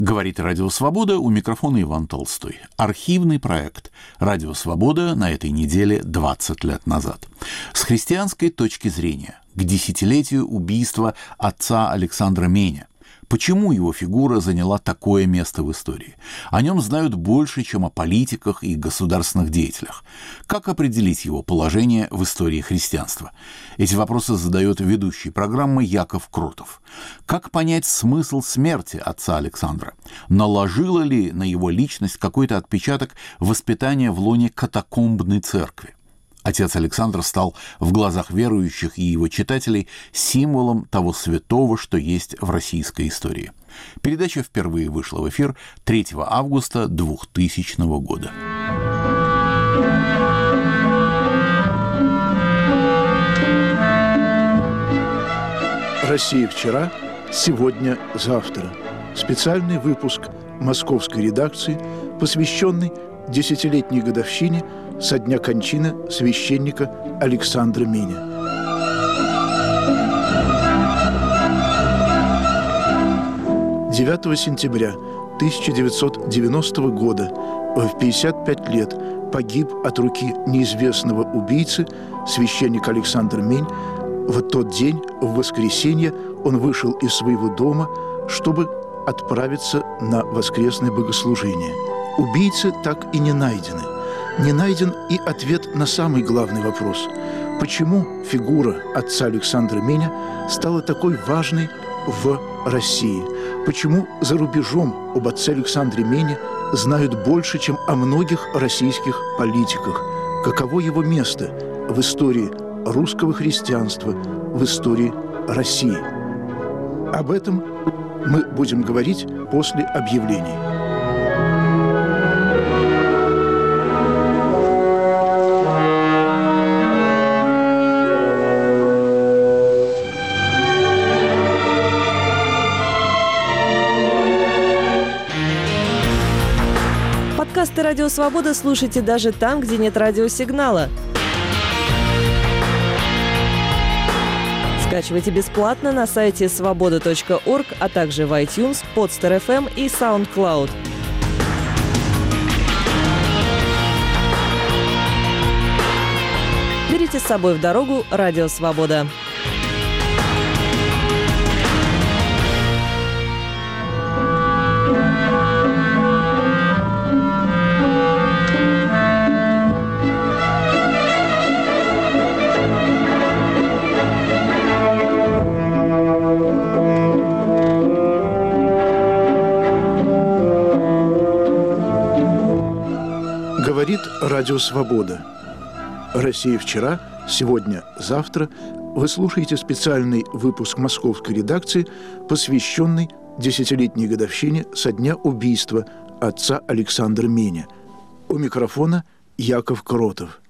Говорит Радио Свобода, у микрофона Иван Толстой. Архивный проект «Радио Свобода» на этой неделе 20 лет назад. С христианской точки зрения, к десятилетию убийства отца Александра Меня. Почему его фигура заняла такое место в истории? О нем знают больше, чем о политиках и государственных деятелях. Как определить его положение в истории христианства? Эти вопросы задает ведущий программы Яков Кротов. Как понять смысл смерти отца Александра? Наложило ли на его личность какой-то отпечаток воспитания в лоне катакомбной церкви? Отец Александр стал в глазах верующих и его читателей символом того святого, что есть в российской истории. Передача впервые вышла в эфир 3 августа 2000 года. Россия вчера, сегодня, завтра. Специальный выпуск московской редакции, посвященный десятилетней годовщине со дня кончины священника Александра Меня. «9 сентября 1990 года в 55 лет погиб от руки неизвестного убийцы священник Александр Мень. В тот день, в воскресенье, он вышел из своего дома, чтобы отправиться на воскресное богослужение. Убийцы так и не найдены. Не найден и ответ на самый главный вопрос. Почему фигура отца Александра Меня стала такой важной в России? Почему за рубежом об отце Александре Меня знают больше, чем о многих российских политиках? Каково его место в истории русского христианства, в истории России? Об этом мы будем говорить после объявлений. Подкасты «Радио Свобода» слушайте даже там, где нет радиосигнала. Скачивайте бесплатно на сайте svoboda.org, а также в iTunes, Podster.fm и SoundCloud. Берите с собой в дорогу «Радио Свобода». Говорит Радио Свобода. Россия вчера, сегодня, завтра. Вы слушаете специальный выпуск московской редакции, посвященный десятилетней годовщине со дня убийства отца Александра Меня. У микрофона Яков Кротов.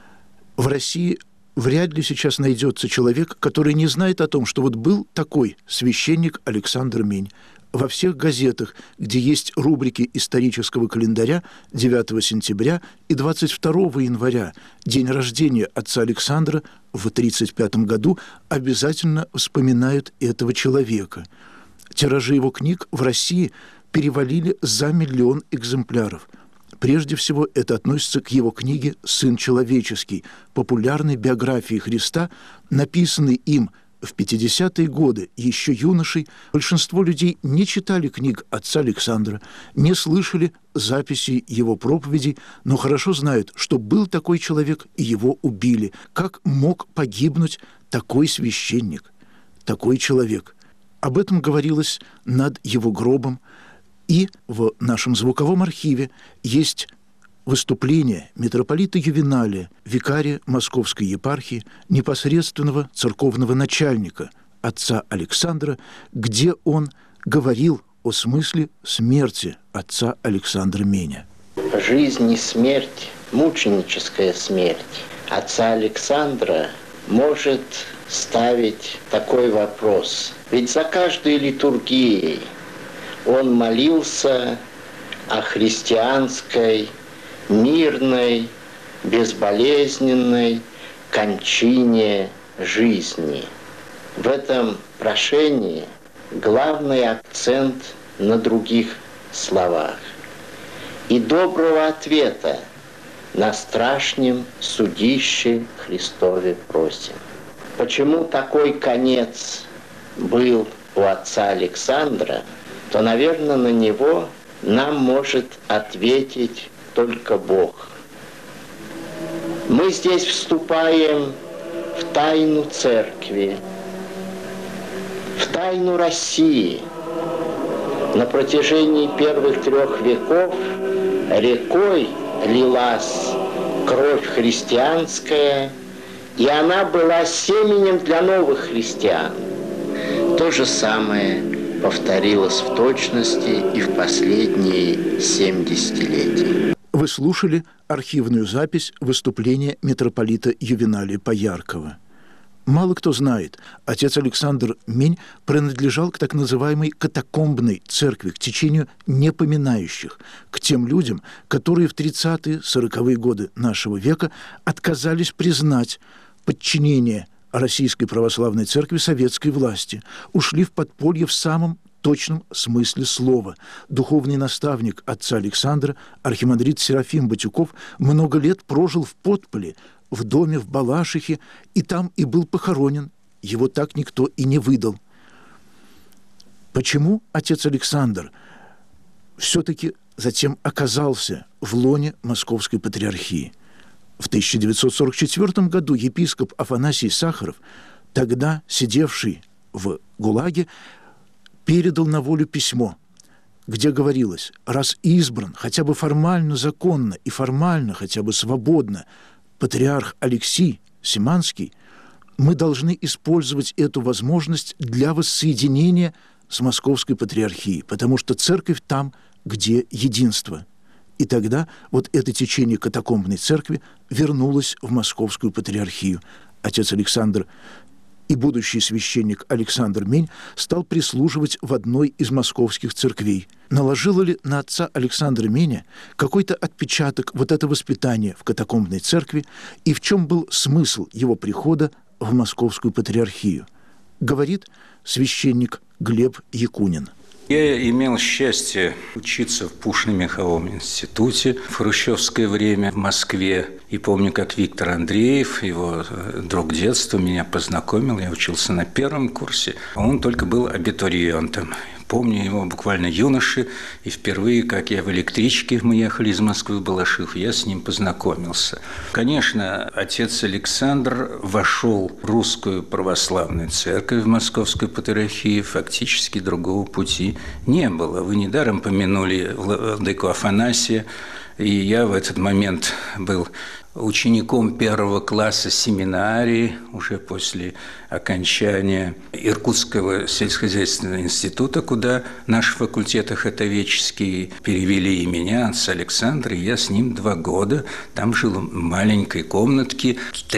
В России вряд ли сейчас найдется человек, который не знает о том, что вот был такой священник Александр Мень. Во всех газетах, где есть рубрики исторического календаря, 9 сентября и 22 января, день рождения отца Александра в 1935 году, обязательно вспоминают этого человека. Тиражи его книг в России перевалили за 1 миллион экземпляров. Прежде всего, это относится к его книге «Сын человеческий», популярной биографии Христа, написанной им в 50-е годы, еще юношей. Большинство людей не читали книг отца Александра, не слышали записей его проповедей, но хорошо знают, что был такой человек, и его убили. Как мог погибнуть такой священник, такой человек? Об этом говорилось над его гробом, и в нашем звуковом архиве есть выступление митрополита Ювеналия, викария Московской епархии, непосредственного церковного начальника, отца Александра, где он говорил о смысле смерти отца Александра Меня. Жизнь и смерть, мученическая смерть отца Александра может ставить такой вопрос. Ведь за каждой литургией он молился о христианской, мирной, безболезненной кончине жизни. В этом прошении главный акцент на других словах. И доброго ответа на страшном судище Христове просим. Почему такой конец был у отца Александра, то, наверное, на него нам может ответить только Бог. Мы здесь вступаем в тайну церкви, в тайну России. На протяжении первых 3 веков рекой лилась кровь христианская, и она была семенем для новых христиан. То же самое повторилось в точности и в последние 7 десятилетий. Вы слушали архивную запись выступления митрополита Ювеналия Пояркова. Мало кто знает, отец Александр Мень принадлежал к так называемой катакомбной церкви, к течению непоминающих, к тем людям, которые в 30-е, 40-е годы нашего века отказались признать подчинение Российской Православной Церкви советской власти, ушли в подполье в самом точном смысле слова. Духовный наставник отца Александра, архимандрит Серафим Батюков, много лет прожил в подполе, в доме в Балашихе, и там и был похоронен. Его так никто и не выдал. Почему отец Александр все-таки затем оказался в лоне Московской Патриархии? В 1944 году епископ Афанасий Сахаров, тогда сидевший в ГУЛАГе, передал на волю письмо, где говорилось: раз избран хотя бы формально законно и формально хотя бы свободно патриарх Алексий Симанский, мы должны использовать эту возможность для воссоединения с Московской Патриархией, потому что церковь там, где единство. И тогда вот это течение катакомбной церкви вернулось в Московскую Патриархию. Отец Александр и будущий священник Александр Мень стал прислуживать в одной из московских церквей. Наложило ли на отца Александра Меня какой-то отпечаток вот это воспитание в катакомбной церкви, и в чем был смысл его прихода в Московскую Патриархию? Говорит священник Глеб Якунин. Я имел счастье учиться в Пушкино-Меховом институте в хрущевское время в Москве. И помню, как Виктор Андреев, его друг детства, меня познакомил. Я учился на 1 курсе, а он только был абитуриентом. Помню его буквально юноши, и впервые, как я в электричке, мы ехали из Москвы в Балашиху, я с ним познакомился. Конечно, отец Александр вошел в русскую православную церковь в Московской Патриархии, фактически другого пути не было. Вы недаром помянули владыку Афанасия, и я в этот момент был учеником 1 класса семинарии, уже после окончания Иркутского сельскохозяйственного института, куда наши факультеты хатоведческие перевели и меня, отца Александра, и я с ним 2 года. Там жил в маленькой комнатке,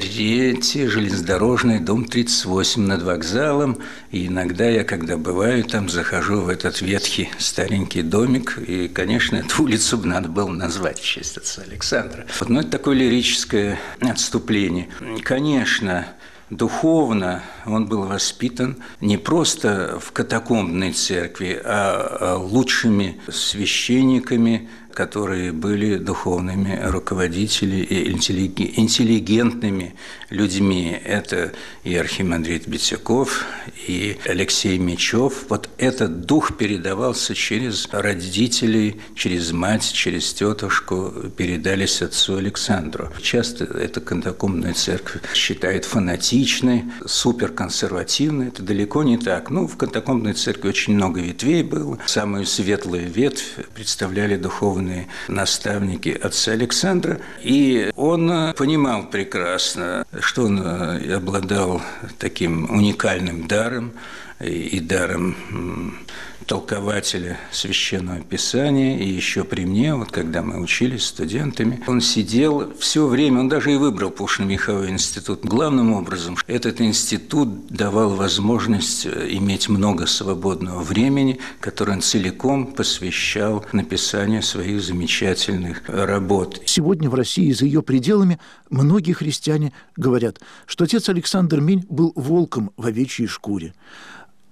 3-й железнодорожный, дом 38 над вокзалом. И иногда я, когда бываю там, захожу в этот ветхий старенький домик, и, конечно, эту улицу бы надо было назвать в честь отца Александра. Но это такое лирическое отступление. Конечно, духовно он был воспитан не просто в катакомбной церкви, а лучшими священниками, которые были духовными руководителями и интеллигентными людьми. Это и архимандрит Битяков, и Алексей Мечев. Вот этот дух передавался через родителей, через мать, через тетушку, передались отцу Александру. Часто эта катакомбная церковь считает фанатичной, суперконсервативной. Это далеко не так. В катакомбной церкви очень много ветвей было. Самую светлую ветвь представляли духовные наставники отца Александра, и он понимал прекрасно, что он обладал таким уникальным даром и даром толкователя Священного Писания. И еще при мне, когда мы учились студентами, он сидел все время, он даже и выбрал Пушкино-Меховой институт. Главным образом, этот институт давал возможность иметь много свободного времени, которое он целиком посвящал написанию своих замечательных работ. Сегодня в России и за ее пределами многие христиане говорят, что отец Александр Мень был волком в овечьей шкуре. И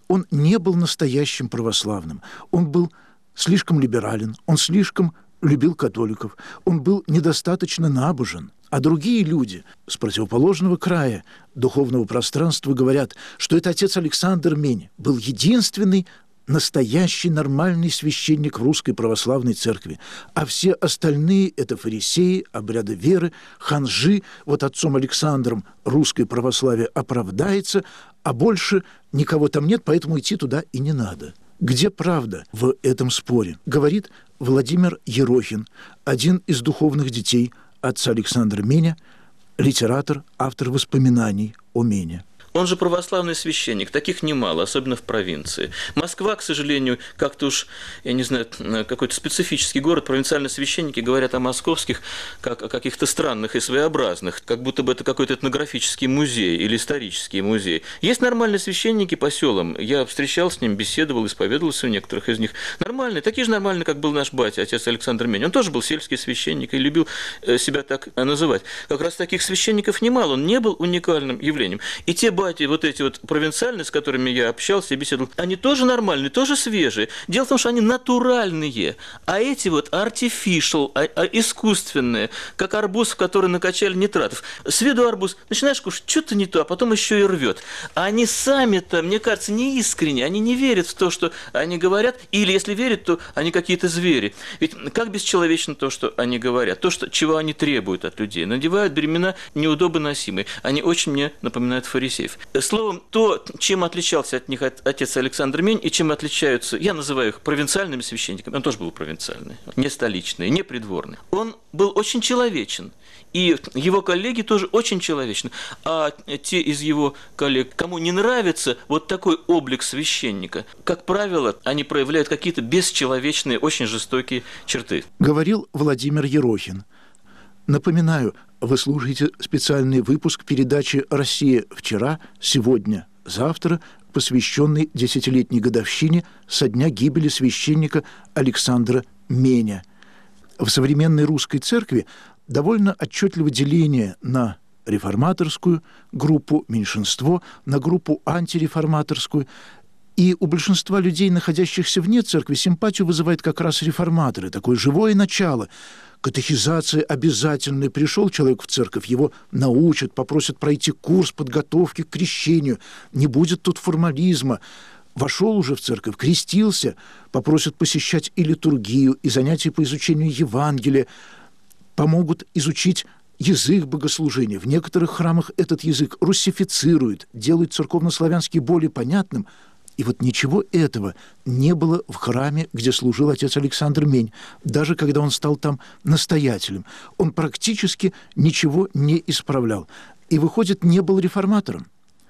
Он не был настоящим православным. Он был слишком либерален, он слишком любил католиков, он был недостаточно набожен. А другие люди с противоположного края духовного пространства говорят, что это отец Александр Мень был единственный настоящий нормальный священник в Русской Православной Церкви, а все остальные – это фарисеи, обряды веры, ханжи. Вот отцом Александром русское православие оправдается, а больше никого там нет, поэтому идти туда и не надо. Где правда в этом споре? Говорит Владимир Ерохин, один из духовных детей отца Александра Меня, литератор, автор воспоминаний о Мене. Он же православный священник, таких немало, особенно в провинции. Москва, к сожалению, как-то уж, я не знаю, какой-то специфический город, провинциальные священники говорят о московских как о каких-то странных и своеобразных, как будто бы это какой-то этнографический музей или исторический музей. Есть нормальные священники по селам, я встречал с ним, беседовал, исповедовался у некоторых из них. Нормальные, такие же нормальные, как был наш батя, отец Александр Мень. Он тоже был сельский священник и любил себя так называть. Как раз таких священников немало, он не был уникальным явлением. И те бати, вот эти вот провинциальные, с которыми я общался и беседовал, они тоже нормальные, тоже свежие. Дело в том, что они натуральные, а эти вот artificial, искусственные, как арбуз, в который накачали нитратов. С виду арбуз, начинаешь кушать, что-то не то, а потом еще и рвет. А они сами-то, мне кажется, не искренне, они не верят в то, что они говорят, или если верят, то они какие-то звери. Ведь как бесчеловечно то, что они говорят, то, чего они требуют от людей. Надевают бремена неудобоносимые. Они очень мне напоминают фарисеев. Словом, то, чем отличался от них отец Александр Мень и чем отличаются, я называю их провинциальными священниками, он тоже был провинциальный, не столичный, не придворный. Он был очень человечен, и его коллеги тоже очень человечны. А те из его коллег, кому не нравится вот такой облик священника, как правило, они проявляют какие-то бесчеловечные, очень жестокие черты. Говорил Владимир Ерохин. Напоминаю, вы слушаете специальный выпуск передачи «Россия вчера, сегодня, завтра», посвященный 10-летней годовщине со дня гибели священника Александра Меня. В современной русской церкви довольно отчетливо деление на реформаторскую группу, меньшинство, на группу антиреформаторскую. И у большинства людей, находящихся вне церкви, симпатию вызывает как раз реформаторы, такое живое начало. Катехизация обязательная. Пришел человек в церковь, его научат, попросят пройти курс подготовки к крещению. Не будет тут формализма. Вошел уже в церковь, крестился, попросят посещать и литургию, и занятия по изучению Евангелия, помогут изучить язык богослужения. В некоторых храмах этот язык руссифицируют, делают церковнославянский более понятным. И вот ничего этого не было в храме, где служил отец Александр Мень, даже когда он стал там настоятелем. Он практически ничего не исправлял. И, выходит, не был реформатором.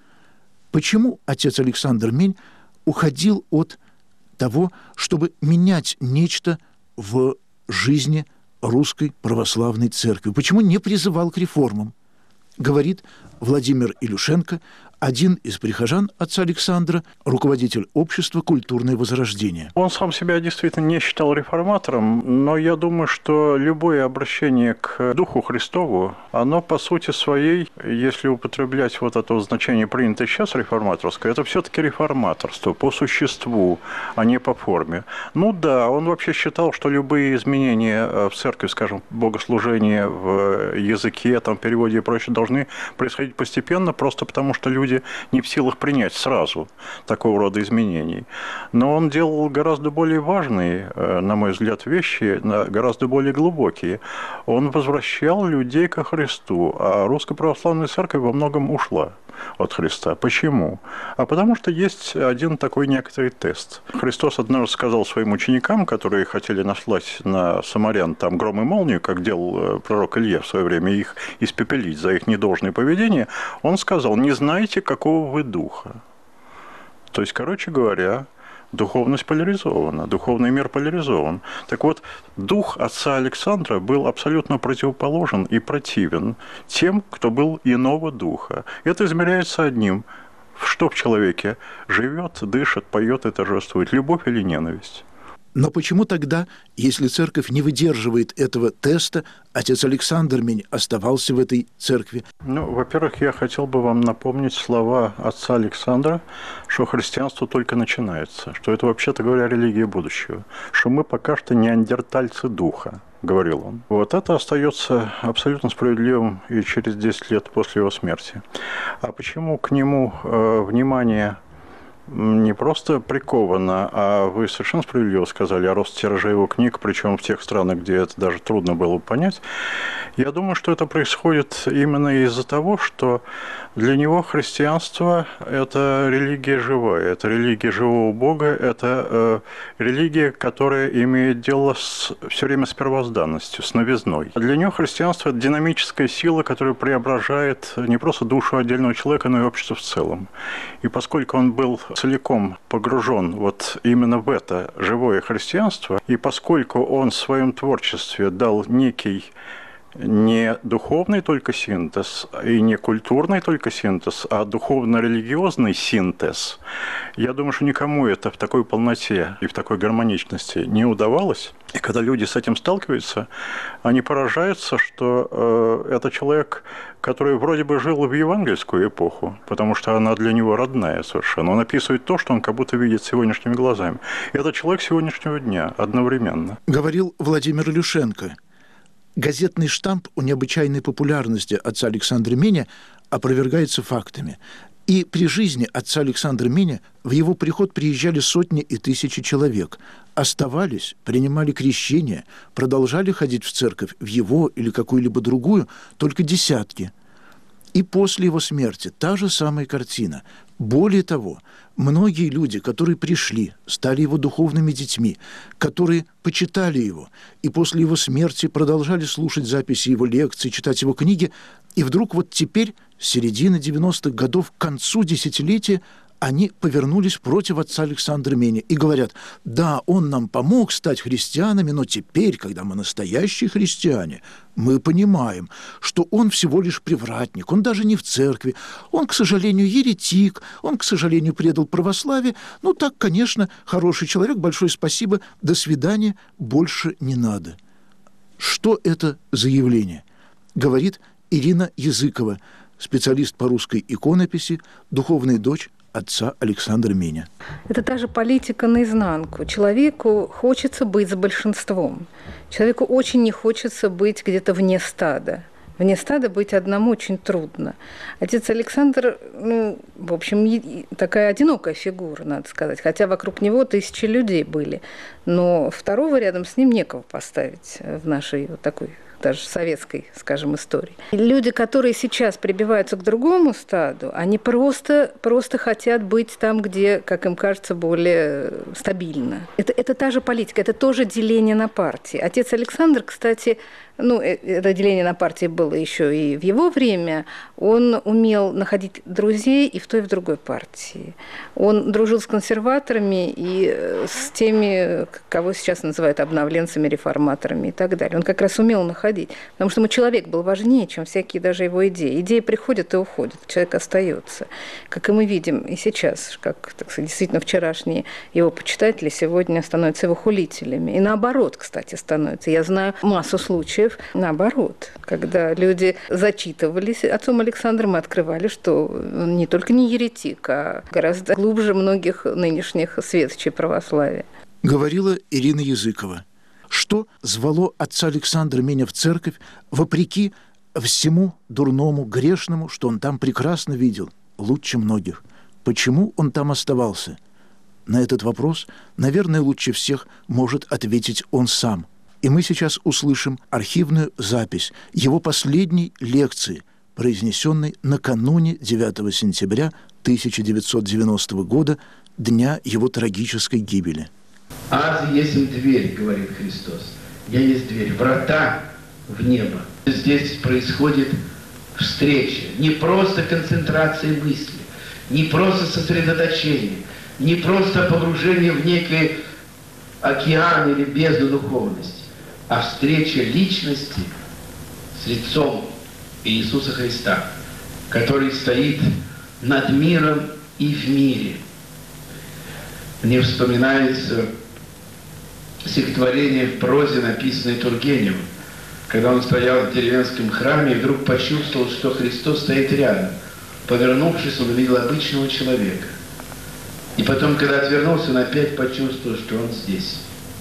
Почему отец Александр Мень уходил от того, чтобы менять нечто в жизни Русской Православной Церкви? Почему не призывал к реформам? Говорит Владимир Илюшенко, один из прихожан отца Александра, руководитель общества «Культурное возрождение». Он сам себя действительно не считал реформатором, но я думаю, что любое обращение к Духу Христову, оно по сути своей, если употреблять вот это значение, принятое сейчас реформаторское, это все-таки реформаторство по существу, а не по форме. Ну да, он вообще считал, что любые изменения в церкви, скажем, богослужение в языке, там, переводе и прочее, должны происходить постепенно, просто потому что люди не в силах принять сразу такого рода изменений. Но он делал гораздо более важные, на мой взгляд, вещи, гораздо более глубокие. Он возвращал людей ко Христу, а Русская Православная Церковь во многом ушла от Христа. Почему? А потому что есть один такой некоторый тест. Христос однажды сказал своим ученикам, которые хотели наслать на самарян там гром и молнию, как делал пророк Илья в свое время, их испепелить за их недолжное поведение, он сказал: не знаете, какого вы духа. То есть, короче говоря, духовность поляризована, духовный мир поляризован. Так вот, дух отца Александра был абсолютно противоположен и противен тем, кто был иного духа. Это измеряется одним: что в человеке живет, дышит, поет и торжествует, любовь или ненависть. Но почему тогда, если церковь не выдерживает этого теста, отец Александр Минь оставался в этой церкви? Во-первых, я хотел бы вам напомнить слова отца Александра, что христианство только начинается, что это, вообще-то говоря, религия будущего, что мы пока что неандертальцы духа, говорил он. Вот это остается абсолютно справедливым и через 10 лет после его смерти. А почему к нему внимание не просто приковано, а вы совершенно справедливо сказали о росте тиража его книг, причем в тех странах, где это даже трудно было понять. Я думаю, что это происходит именно из-за того, что для него христианство – это религия живая, это религия живого Бога, это религия, которая имеет дело все время с первозданностью, с новизной. Для него христианство – это динамическая сила, которая преображает не просто душу отдельного человека, но и общество в целом. И поскольку он был целиком погружен вот именно в это живое христианство, и поскольку он в своем творчестве дал некий не духовный только синтез и не культурный только синтез, а духовно-религиозный синтез, я думаю, что никому это в такой полноте и в такой гармоничности не удавалось. И когда люди с этим сталкиваются, они поражаются, что это человек, который вроде бы жил в евангельскую эпоху, потому что она для него родная совершенно. Он описывает то, что он как будто видит сегодняшними глазами. И это человек сегодняшнего дня одновременно. Говорил Владимир Илюшенко. Газетный штамп о необычайной популярности отца Александра Миня опровергается фактами. И при жизни отца Александра Миня в его приход приезжали сотни и тысячи человек. Оставались, принимали крещение, продолжали ходить в церковь, в его или какую-либо другую, только десятки. И после его смерти та же самая картина. Более того, многие люди, которые пришли, стали его духовными детьми, которые почитали его, и после его смерти продолжали слушать записи его лекций, читать его книги, и вдруг вот теперь, с середины 90-х годов, к концу десятилетия, они повернулись против отца Александра Миня и говорят: да, он нам помог стать христианами, но теперь, когда мы настоящие христиане, мы понимаем, что он всего лишь привратник, он даже не в церкви, он, к сожалению, еретик, он, к сожалению, предал православие. Ну так, конечно, хороший человек, большое спасибо, до свидания, больше не надо. Что это за явление? Говорит Ирина Языкова, специалист по русской иконописи, духовная дочь отца Александра Миня. Это та же политика наизнанку. Человеку хочется быть за большинством. Человеку очень не хочется быть где-то вне стада. Вне стада быть одному очень трудно. Отец Александр, в общем, такая одинокая фигура, надо сказать. Хотя вокруг него тысячи людей были. Но второго рядом с ним некого поставить в нашей вот такой даже советской, скажем, истории. И люди, которые сейчас прибиваются к другому стаду, они просто хотят быть там, где, как им кажется, более стабильно. Это та же политика, это тоже деление на партии. Отец Александр, кстати, это деление на партии было еще и в его время. Он умел находить друзей и в той, и в другой партии. Он дружил с консерваторами и с теми, кого сейчас называют обновленцами, реформаторами и так далее. Он как раз умел находить. Потому что ему человек был важнее, чем всякие даже его идеи. Идеи приходят и уходят, человек остается. Как и мы видим и сейчас, как, так сказать, действительно вчерашние его почитатели сегодня становятся его хулителями. И наоборот, кстати, становятся. Я знаю массу случаев, наоборот, когда люди зачитывались отцом Александром и открывали, что он не только не еретик, а гораздо глубже многих нынешних светочей православия. Говорила Ирина Языкова. Что звало отца Александра Миня в церковь, вопреки всему дурному, грешному, что он там прекрасно видел, лучше многих? Почему он там оставался? На этот вопрос, наверное, лучше всех может ответить он сам. И мы сейчас услышим архивную запись его последней лекции, произнесенной накануне 9 сентября 1990 года, дня его трагической гибели. «Аз есть дверь, — говорит Христос, — я есть дверь, врата в небо». Здесь происходит встреча, не просто концентрация мысли, не просто сосредоточение, не просто погружение в некий океан или бездну духовности, а встреча личности с лицом Иисуса Христа, который стоит над миром и в мире. Мне вспоминается стихотворение в прозе, написанное Тургеневым, когда он стоял в деревенском храме и вдруг почувствовал, что Христос стоит рядом. Повернувшись, он увидел обычного человека. И потом, когда отвернулся, он опять почувствовал, что он здесь.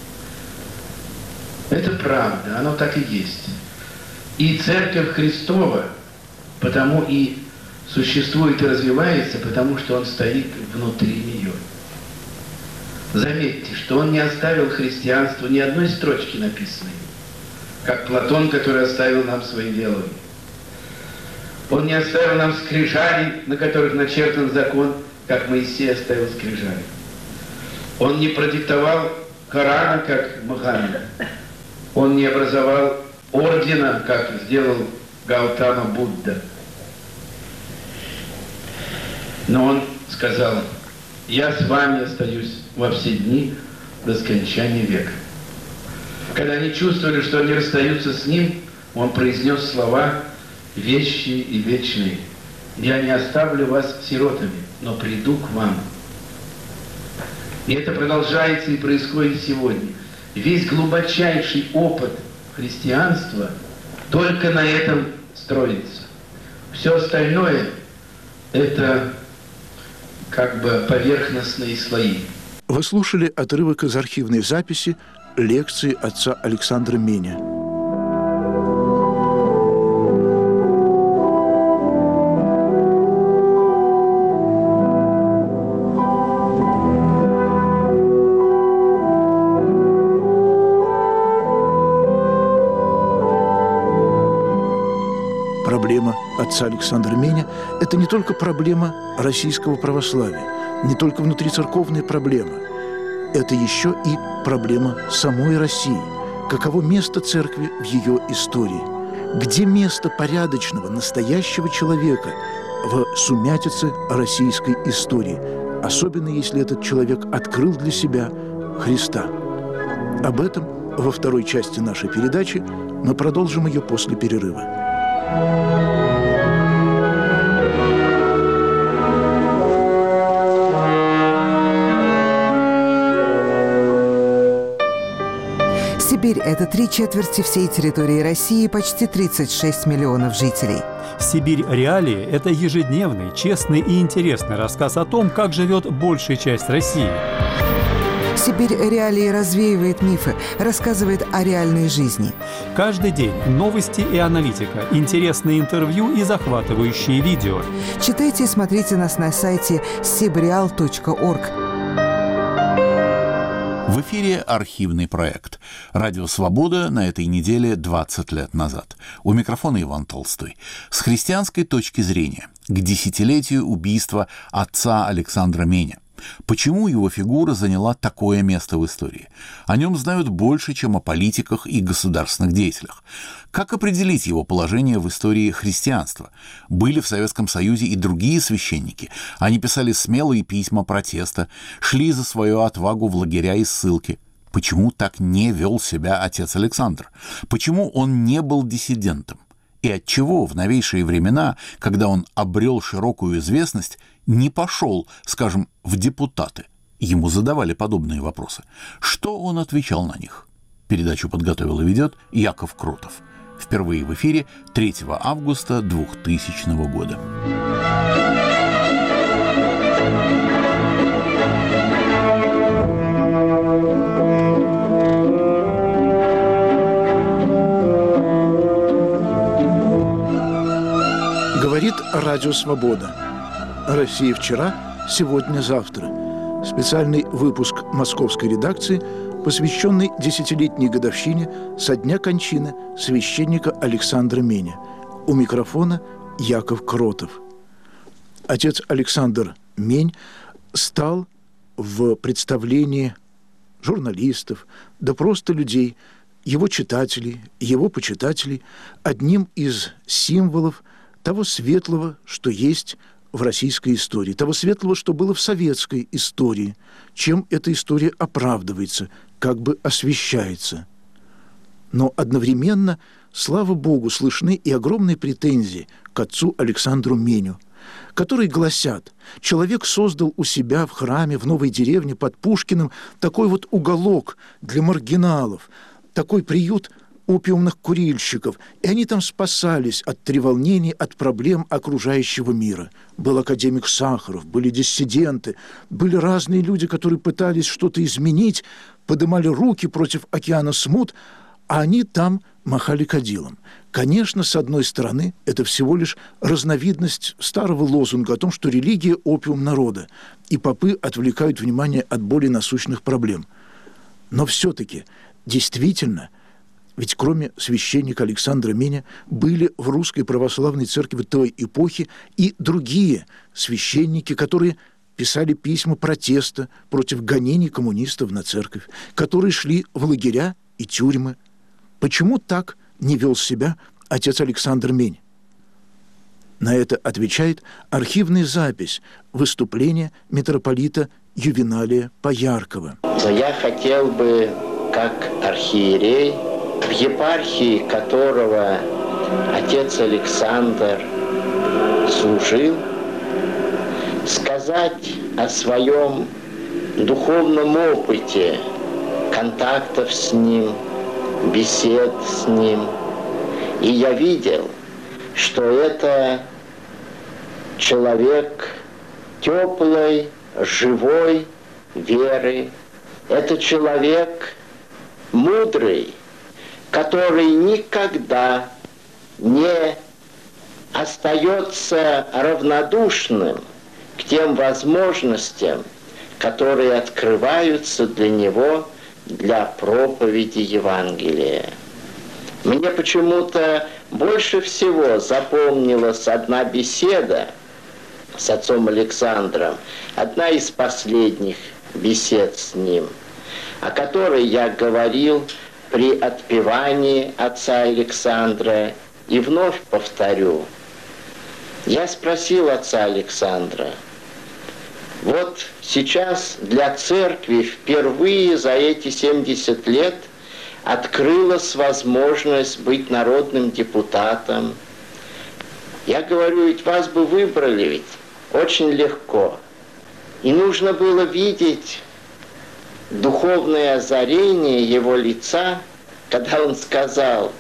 Это правда, оно так и есть. И Церковь Христова потому и существует и развивается, потому что он стоит внутри нее. Заметьте, что он не оставил христианству ни одной строчки написанной, как Платон, который оставил нам свои диалоги. Он не оставил нам скрижалей, на которых начертан закон, как Моисей оставил скрижали. Он не продиктовал Корана, как Мухаммед. Он не образовал ордена, как сделал Гаутама Будда. Но он сказал: «Я с вами остаюсь во все дни до скончания века». Когда они чувствовали, что они расстаются с ним, он произнес слова вещие и вечные: «Я не оставлю вас сиротами, но приду к вам». И это продолжается и происходит сегодня. Весь глубочайший опыт христианства только на этом строится. Все остальное – это как бы поверхностные слои. Вы слушали отрывок из архивной записи лекции отца Александра Меня. Проблема отца Александра Меня – это не только проблема российского православия, не только внутрицерковная проблема. Это еще и проблема самой России. Каково место церкви в ее истории? Где место порядочного, настоящего человека в сумятице российской истории? Особенно, если этот человек открыл для себя Христа. Об этом во второй части нашей передачи. Мы продолжим ее после перерыва. Сибирь – это 3/4 всей территории России, почти 36 миллионов жителей. «Сибирь. Реалии» – это ежедневный, честный и интересный рассказ о том, как живет большая часть России. «Сибирь. Реалии» развеивает мифы, рассказывает о реальной жизни. Каждый день новости и аналитика, интересные интервью и захватывающие видео. Читайте и смотрите нас на сайте sibrial.org. В эфире архивный проект. Радио «Свобода» на этой неделе 20 лет назад. У микрофона Иван Толстой. С христианской точки зрения к десятилетию убийства отца Александра Меня. Почему его фигура заняла такое место в истории? О нем знают больше, чем о политиках и государственных деятелях. Как определить его положение в истории христианства? Были в Советском Союзе и другие священники. Они писали смелые письма протеста, шли за свою отвагу в лагеря и ссылки. Почему так не вел себя отец Александр? Почему он не был диссидентом? И отчего в новейшие времена, когда он обрел широкую известность, не пошел, скажем, в депутаты? Ему задавали подобные вопросы. Что он отвечал на них? Передачу подготовил и ведет Яков Кротов. Впервые в эфире 3 августа 2000 года. Говорит Радио Свобода. Россия вчера, сегодня, завтра. Специальный выпуск московской редакции, посвященный 10-летней годовщине со дня кончины священника Александра Меня. У микрофона Яков Кротов. Отец Александр Мень стал в представлении журналистов, да просто людей, его читателей, его почитателей, одним из символов того светлого, что есть в российской истории, того светлого, что было в советской истории, чем эта история оправдывается, как бы освещается. Но одновременно, слава Богу, слышны и огромные претензии к отцу Александру Меню. которые гласят: человек создал у себя в храме в Новой деревне под Пушкиным такой вот уголок для маргиналов, такой приют опиумных курильщиков, и они там спасались от треволнений, от проблем окружающего мира. Был академик Сахаров, были диссиденты, были разные люди, которые пытались что-то изменить, поднимали руки против океана смут, а они там махали кадилом. Конечно, с одной стороны, это всего лишь разновидность старого лозунга о том, что религия – опиум народа, и попы отвлекают внимание от более насущных проблем. Но все-таки, действительно, ведь кроме священника Александра Меня были в Русской Православной Церкви той эпохи и другие священники, которые писали письма протеста против гонений коммунистов на церковь, которые шли в лагеря и тюрьмы. Почему так не вел себя отец Александр Мень? На это отвечает архивная запись выступления митрополита Ювеналия Пояркова. Но я хотел бы, как архиерей, в епархии которого отец Александр служил, сказать о своем духовном опыте контактов с ним, бесед с ним. И я видел, что это человек теплой, живой веры. Это человек мудрый, который никогда не остается равнодушным к тем возможностям, которые открываются для него для проповеди Евангелия. Мне почему-то больше всего запомнилась одна беседа с отцом Александром, одна из последних бесед с ним, о которой я говорил при отпевании отца Александра, и вновь повторю. Я спросил отца Александра: вот сейчас для церкви впервые за эти 70 лет открылась возможность быть народным депутатом. Я говорю, ведь вас бы выбрали ведь очень легко. И нужно было видеть духовное озарение его лица, когда он сказал: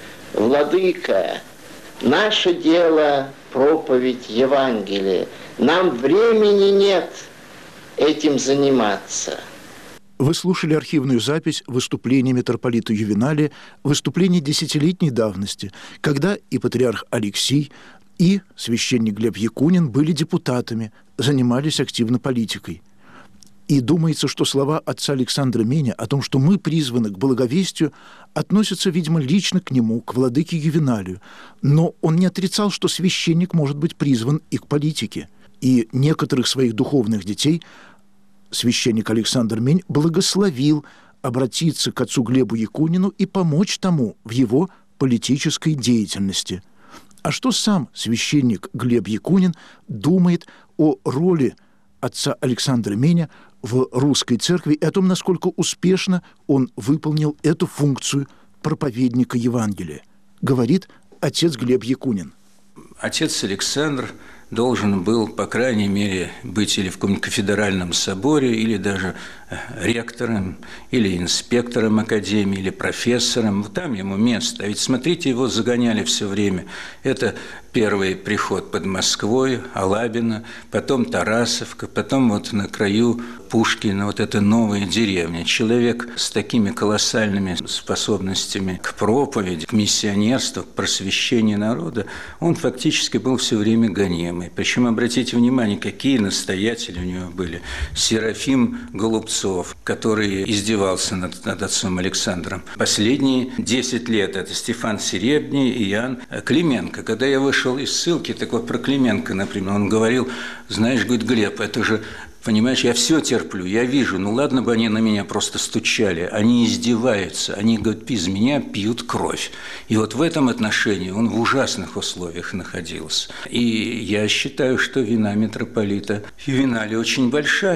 «Владыка, наше дело проповедь Евангелия, нам времени нет этим заниматься». Вы слушали архивную запись выступления митрополита Ювеналия, выступление десятилетней давности, когда и патриарх Алексий, и священник Глеб Якунин были депутатами, занимались активно политикой. И думается, что слова отца Александра Меня о том, что мы призваны к благовестию, относятся, видимо, лично к нему, к владыке Ювеналию. Но он не отрицал, что священник может быть призван и к политике. И некоторых своих духовных детей священник Александр Мень благословил обратиться к отцу Глебу Якунину и помочь тому в его политической деятельности. А что сам священник Глеб Якунин думает о роли отца Александра Меня в русской церкви и о том, насколько успешно он выполнил эту функцию проповедника Евангелия, говорит отец Глеб Якунин. Отец Александр должен был, по крайней мере, быть или в каком-нибудь кафедральном соборе, или даже ректором, или инспектором академии, или профессором. Там ему место. А ведь, смотрите, его загоняли все время. Это первый приход под Москвой, Алабино, потом Тарасовка, потом вот на краю Пушкина, вот эта новая деревня. Человек с такими колоссальными способностями к проповеди, к миссионерству, к просвещению народа, он фактически был все время гоним. Причем, обратите внимание, какие настоятели у него были. Серафим Голубцов, который издевался над отцом Александром. Последние 10 лет это Стефан Серебряный и Иоанн Клименко. Когда я вышел из ссылки, так вот про Клименко, например, он говорил: знаешь, говорит, Глеб, это же, понимаешь, я все терплю, я вижу, ну ладно бы они на меня просто стучали, они издеваются, они, говорят, из меня пьют кровь. И вот в этом отношении он в ужасных условиях находился. И я считаю, что вина митрополита Ювеналия очень большая.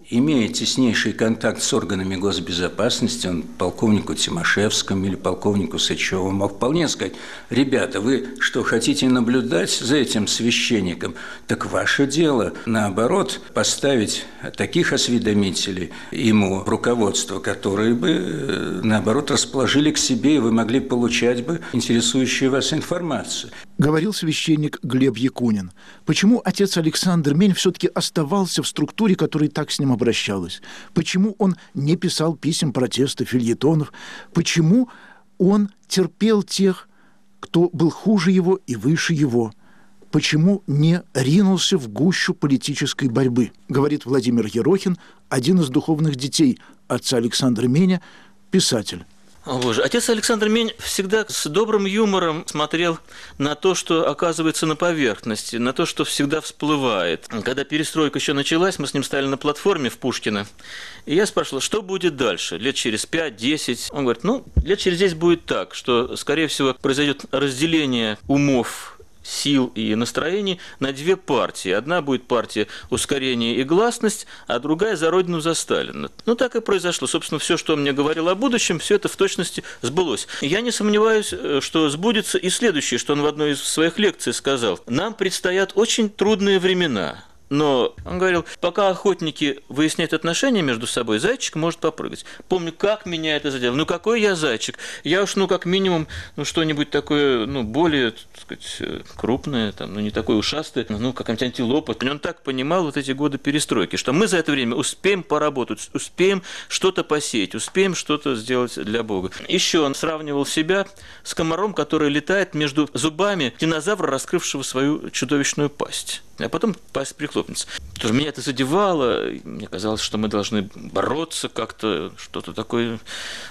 имея теснейший контакт с органами госбезопасности, он полковнику Тимошевскому или полковнику Сычеву мог вполне сказать: ребята, вы что, хотите наблюдать за этим священником? Так ваше дело, наоборот, поставить таких осведомителей ему в руководство, которые бы, наоборот, расположили к себе, и вы могли получать бы интересующую вас информацию. Говорил священник Глеб Якунин. Почему отец Александр Мень все-таки оставался в структуре, которая так с ним обращалась? Почему он не писал писем протеста, фельетонов? Почему он терпел тех, кто был хуже его и выше его? Почему не ринулся в гущу политической борьбы? Говорит Владимир Ерохин, один из духовных детей отца Александра Меня, писатель. О, Боже. Отец Александр Мень всегда с добрым юмором смотрел на то, что оказывается на поверхности, на то, что всегда всплывает. Когда перестройка еще началась, мы с ним стояли на платформе в Пушкино, и я спрашивал, что будет дальше, лет через 5-10. Он говорит, лет через 10 будет так, что, скорее всего, произойдет разделение умов, сил и настроений на две партии. Одна будет партия ускорения и гласность, а другая за Родину, за Сталина. Так и произошло. Собственно, все, что он мне говорил о будущем, все это в точности сбылось. Я не сомневаюсь, что сбудется и следующее, что он в одной из своих лекций сказал. Нам предстоят очень трудные времена. Но он говорил, пока охотники выясняют отношения между собой, зайчик может попрыгать. Помню, как меня это задело. Какой я зайчик? Я уж, как минимум, что-нибудь такое, более, так сказать, крупное, не такое ушастое, какая-нибудь антилопа. Он так понимал вот эти годы перестройки, что мы за это время успеем поработать, успеем что-то посеять, успеем что-то сделать для Бога. Еще он сравнивал себя с комаром, который летает между зубами динозавра, раскрывшего свою чудовищную пасть. А потом пасть прихлопнется. Меня это задевало. Мне казалось, что мы должны бороться как-то, что-то такое,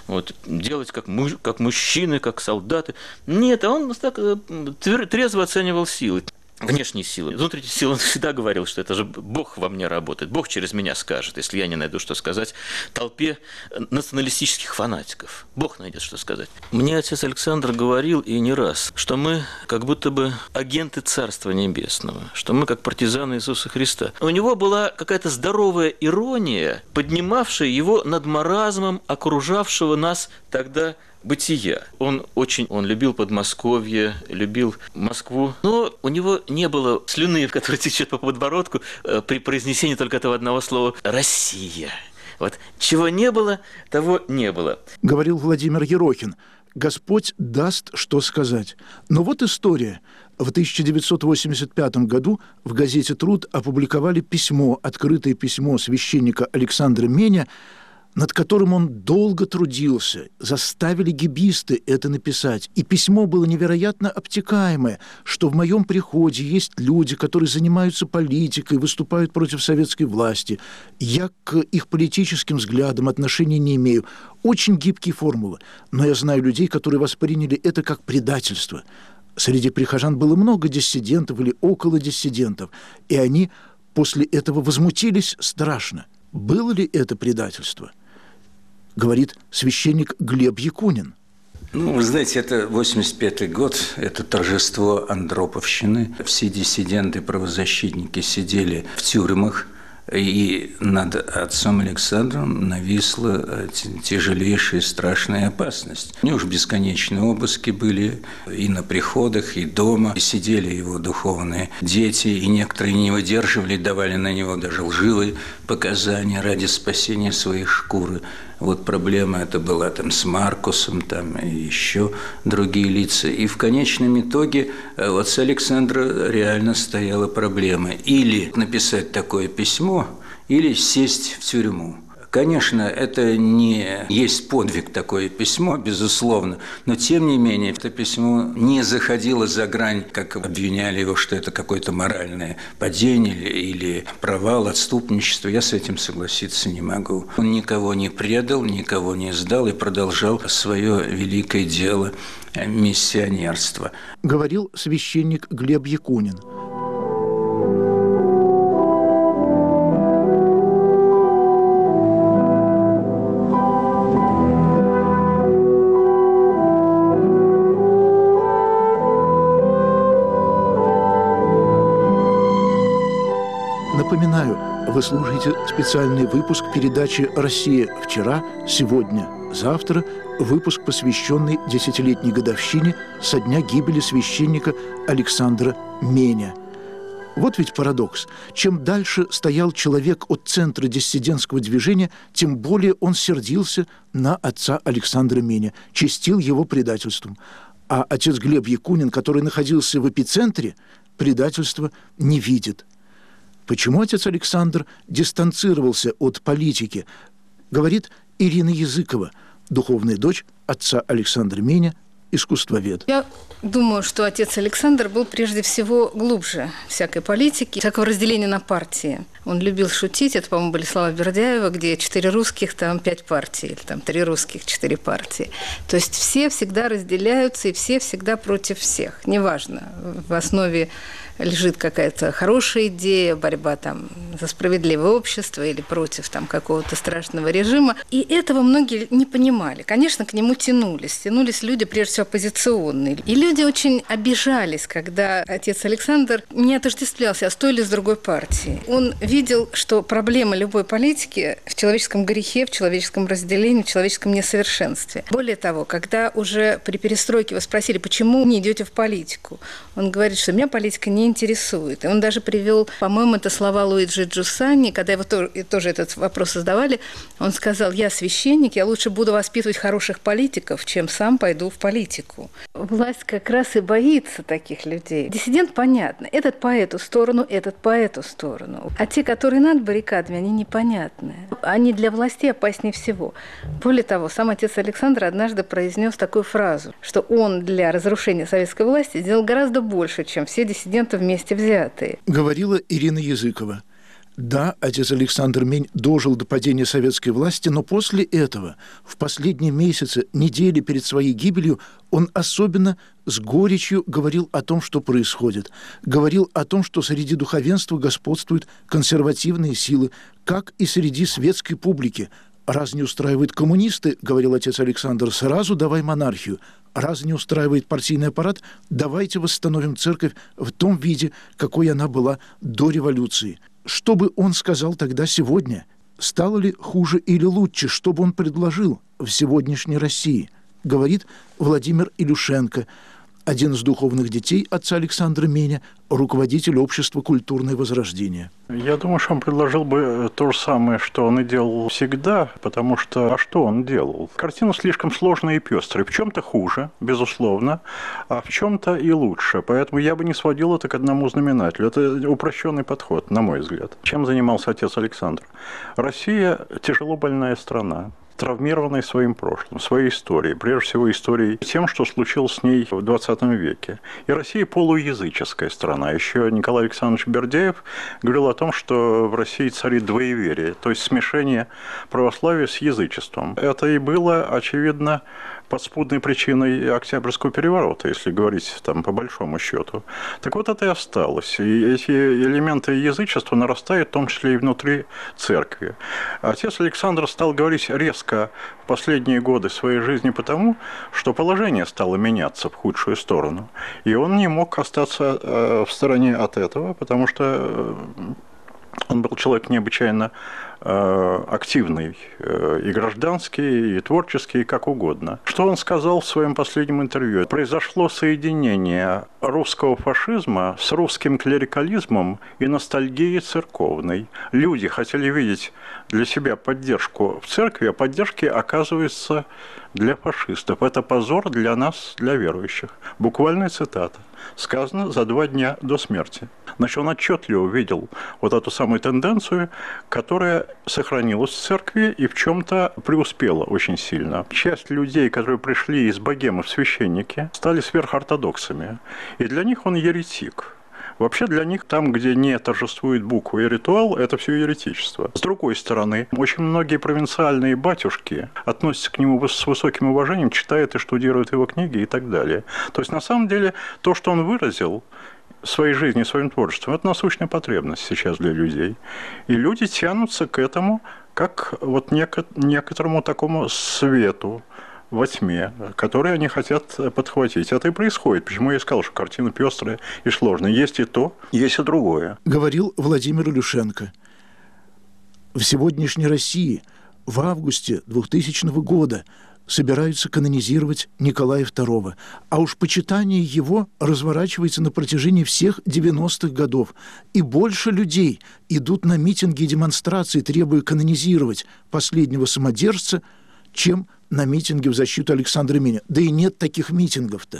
делать как мужчины, как солдаты. Нет, а он так трезво оценивал силы. Внешние силы. Внутренние силы, он всегда говорил, что это же Бог во мне работает. Бог через меня скажет, если я не найду, что сказать толпе националистических фанатиков. Бог найдет, что сказать. Мне отец Александр говорил, и не раз, что мы как будто бы агенты Царства Небесного, что мы как партизаны Иисуса Христа. У него была какая-то здоровая ирония, поднимавшая его над маразмом окружавшего нас тогда бытия. Он любил Подмосковье, любил Москву, но у него не было слюны, которая течет по подбородку при произнесении только этого одного слова «Россия». Чего не было, того не было. Говорил Владимир Ерохин. Господь даст, что сказать. Но история. В 1985 году в газете «Труд» опубликовали открытое письмо священника Александра Меня, над которым он долго трудился. Заставили гибисты это написать. И письмо было невероятно обтекаемое, что в моем приходе есть люди, которые занимаются политикой, выступают против советской власти. Я к их политическим взглядам отношения не имею. Очень гибкие формулы. Но я знаю людей, которые восприняли это как предательство. Среди прихожан было много диссидентов или около диссидентов. И они после этого возмутились страшно. Было ли это предательство? Говорит священник Глеб Якунин. Вы знаете, это 85-й год, это торжество андроповщины. Все диссиденты, правозащитники сидели в тюрьмах, и над отцом Александром нависла тяжелейшая страшная опасность. У него уж бесконечные обыски были и на приходах, и дома. И сидели его духовные дети, и некоторые не выдерживали, давали на него даже лживые показания ради спасения своей шкуры. Проблема эта была с Маркусом, и еще другие лица. И в конечном итоге у отца Александра реально стояла проблема. Или написать такое письмо, или сесть в тюрьму. Конечно, это не есть подвиг, такое письмо, безусловно, но тем не менее это письмо не заходило за грань, как обвиняли его, что это какое-то моральное падение или провал, отступничество. Я с этим согласиться не могу. Он никого не предал, никого не сдал и продолжал свое великое дело миссионерства. Говорил священник Глеб Якунин. Напоминаю, в Вы слушаете специальный выпуск передачи «Россия вчера, сегодня, завтра», выпуск, посвященный 10-летней годовщине со дня гибели священника Александра Меня. Вот ведь парадокс. Чем дальше стоял человек от центра диссидентского движения, тем более он сердился на отца Александра Меня, честил его предательством. А отец Глеб Якунин, который находился в эпицентре, предательства не видит. Почему отец Александр дистанцировался от политики, говорит Ирина Языкова, духовная дочь отца Александра Меня, искусствовед. Я думаю, что отец Александр был прежде всего глубже всякой политики, всякого разделения на партии. Он любил шутить, это, по-моему, были слова Бердяева, где 4 русских, там 5 партий, или там 3 русских, 4 партии. То есть все всегда разделяются, и все всегда против всех. Неважно, в основе лежит какая-то хорошая идея, борьба там за справедливое общество или против там какого-то страшного режима. И этого многие не понимали. Конечно, к нему тянулись люди, прежде всего, оппозиционные. И люди очень обижались, когда отец Александр не отождествлялся, а с той или с другой партией. Он видел, что проблема любой политики в человеческом грехе, в человеческом разделении, в человеческом несовершенстве. Более того, когда уже при перестройке его спросили, почему не идете в политику, он говорит, что меня политика не интересует. И он даже привел, по-моему, это слова Луиджи Джуссани, когда его тоже этот вопрос задавали, он сказал: я священник, я лучше буду воспитывать хороших политиков, чем сам пойду в политику. Власть как раз и боится таких людей. Диссидент, понятно, этот по эту сторону, этот по эту сторону. А те, которые над баррикадами, они непонятны. Они для власти опаснее всего. Более того, сам отец Александр однажды произнес такую фразу, что он для разрушения советской власти сделал гораздо больше, чем все диссиденты вместе взятые. Говорила Ирина Языкова. Да, отец Александр Мень дожил до падения советской власти, но после этого, в последние месяцы, недели перед своей гибелью, он особенно с горечью говорил о том, что происходит. Говорил о том, что среди духовенства господствуют консервативные силы, как и среди светской публики. «Раз не устраивают коммунисты, — говорил отец Александр, — сразу давай монархию. Раз не устраивает партийный аппарат, давайте восстановим церковь в том виде, какой она была до революции». Что бы он сказал тогда сегодня? Стало ли хуже или лучше? Что бы он предложил в сегодняшней России? Говорит Владимир Илюшенко, один из духовных детей отца Александра Меня, руководитель общества «Культурное возрождение». Я думаю, что он предложил бы то же самое, что он и делал всегда, потому что... А что он делал? Картина слишком сложная и пестрая. В чем-то хуже, безусловно, а в чем-то и лучше. Поэтому я бы не сводил это к одному знаменателю. Это упрощенный подход, на мой взгляд. Чем занимался отец Александр? Россия – тяжело больная страна, травмированной своим прошлым, своей историей, прежде всего историей тем, что случилось с ней в 20 веке. И Россия полуязыческая страна. Еще Николай Александрович Бердяев говорил о том, что в России царит двоеверие, то есть смешение православия с язычеством. Это и было, очевидно, подспудной причиной Октябрьского переворота, если говорить там по большому счету. Так вот, это и осталось. И эти элементы язычества нарастают, в том числе и внутри церкви. Отец Александр стал говорить резко в последние годы своей жизни потому, что положение стало меняться в худшую сторону. И он не мог остаться в стороне от этого, потому что он был человек необычайно активный, и гражданский, и творческий, и как угодно. Что он сказал в своем последнем интервью? Произошло соединение русского фашизма с русским клерикализмом и ностальгией церковной. Люди хотели видеть для себя поддержку в церкви, а поддержки, оказывается, для фашистов. Это позор для нас, для верующих. Буквальная цитата. Сказано за 2 дня до смерти. Значит, он отчетливо видел вот эту самую тенденцию, которая сохранилась в церкви и в чем-то преуспела очень сильно. Часть людей, которые пришли из богемы в священники, стали сверхортодоксами. И для них он еретик. Вообще для них там, где не торжествует буква и ритуал, это все еретичество. С другой стороны, очень многие провинциальные батюшки относятся к нему с высоким уважением, читают и штудируют его книги и так далее. То есть, на самом деле, то, что он выразил в своей жизни, своим творчеством, это насущная потребность сейчас для людей. И люди тянутся к этому, как вот некоторому такому свету во тьме, которые они хотят подхватить. Это и происходит. Почему я сказал, что картина пестрая и сложная. Есть и то, есть и другое. Говорил Владимир Илюшенко. В сегодняшней России в августе 2000 года собираются канонизировать Николая II, а уж почитание его разворачивается на протяжении всех 90-х годов. И больше людей идут на митинги и демонстрации, требуя канонизировать последнего самодержца, чем на митинги в защиту Александра Меня. Да и нет таких митингов-то.